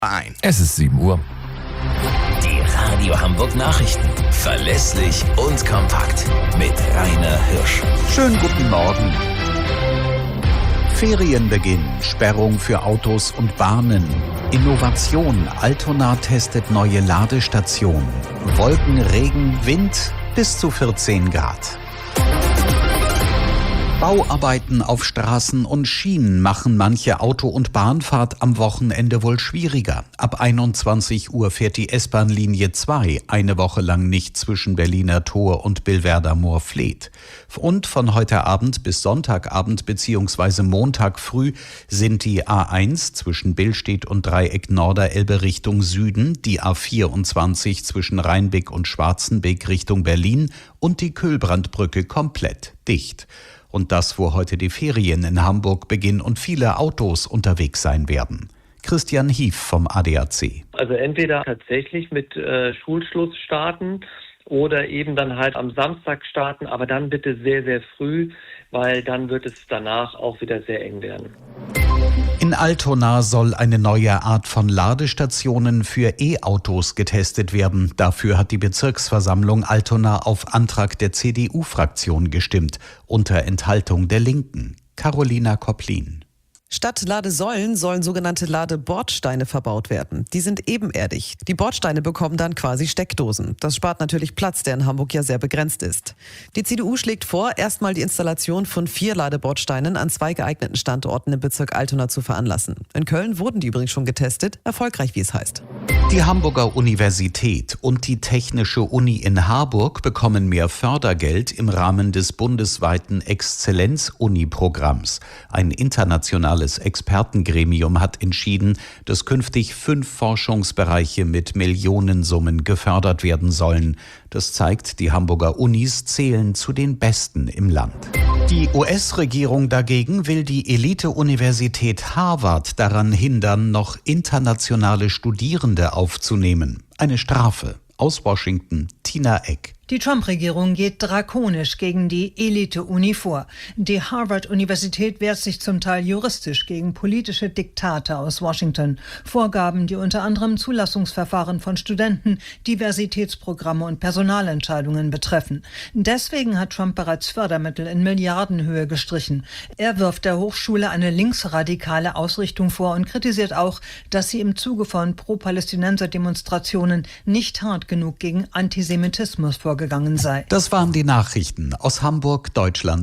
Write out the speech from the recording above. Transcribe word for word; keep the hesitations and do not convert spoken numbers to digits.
ein. Es ist sieben Uhr. Die Radio Hamburg Nachrichten. Verlässlich und kompakt. Mit Rainer Hirsch. Schönen guten Morgen. Ferienbeginn, Sperrung für Autos und Bahnen. Innovation, Altona testet neue Ladestation. Wolken, Regen, Wind bis zu vierzehn Grad. Bauarbeiten auf Straßen und Schienen machen manche Auto- und Bahnfahrt am Wochenende wohl schwieriger. Ab einundzwanzig Uhr fährt die S-Bahn-Linie zwei eine Woche lang nicht zwischen Berliner Tor und Billwerder Moor-Fleet. Und von heute Abend bis Sonntagabend bzw. Montag früh sind die A eins zwischen Billstedt und Dreieck Norderelbe Richtung Süden, die A vierundzwanzig zwischen Rheinbeck und Schwarzenbeck Richtung Berlin und die Kühlbrandbrücke komplett dicht. Und das, wo heute die Ferien in Hamburg beginnen und viele Autos unterwegs sein werden. Christian Hief vom A D A C. Also entweder tatsächlich mit äh, Schulschluss starten oder eben dann halt am Samstag starten, aber dann bitte sehr, sehr früh, weil dann wird es danach auch wieder sehr eng werden. In Altona soll eine neue Art von Ladestationen für E-Autos getestet werden. Dafür hat die Bezirksversammlung Altona auf Antrag der C D U-Fraktion gestimmt, unter Enthaltung der Linken. Carolina Kopplin. Statt Ladesäulen sollen sogenannte Ladebordsteine verbaut werden. Die sind ebenerdig. Die Bordsteine bekommen dann quasi Steckdosen. Das spart natürlich Platz, der in Hamburg ja sehr begrenzt ist. Die C D U schlägt vor, erstmal die Installation von vier Ladebordsteinen an zwei geeigneten Standorten im Bezirk Altona zu veranlassen. In Köln wurden die übrigens schon getestet, erfolgreich wie es heißt. Die Hamburger Universität und die Technische Uni in Harburg bekommen mehr Fördergeld im Rahmen des bundesweiten Exzellenz-Uni-Programms. Ein internationales Das Expertengremium hat entschieden, dass künftig fünf Forschungsbereiche mit Millionensummen gefördert werden sollen. Das zeigt, die Hamburger Unis zählen zu den besten im Land. Die U S-Regierung dagegen will die Elite-Universität Harvard daran hindern, noch internationale Studierende aufzunehmen. Eine Strafe. Aus Washington, Tina Eck. Die Trump-Regierung geht drakonisch gegen die Elite-Uni vor. Die Harvard-Universität wehrt sich zum Teil juristisch gegen politische Diktate aus Washington. Vorgaben, die unter anderem Zulassungsverfahren von Studenten, Diversitätsprogramme und Personalentscheidungen betreffen. Deswegen hat Trump bereits Fördermittel in Milliardenhöhe gestrichen. Er wirft der Hochschule eine linksradikale Ausrichtung vor und kritisiert auch, dass sie im Zuge von Pro-Palästinenser-Demonstrationen nicht hart genug gegen Antisemitismus vorgegangen sei. Das waren die Nachrichten aus Hamburg, Deutschland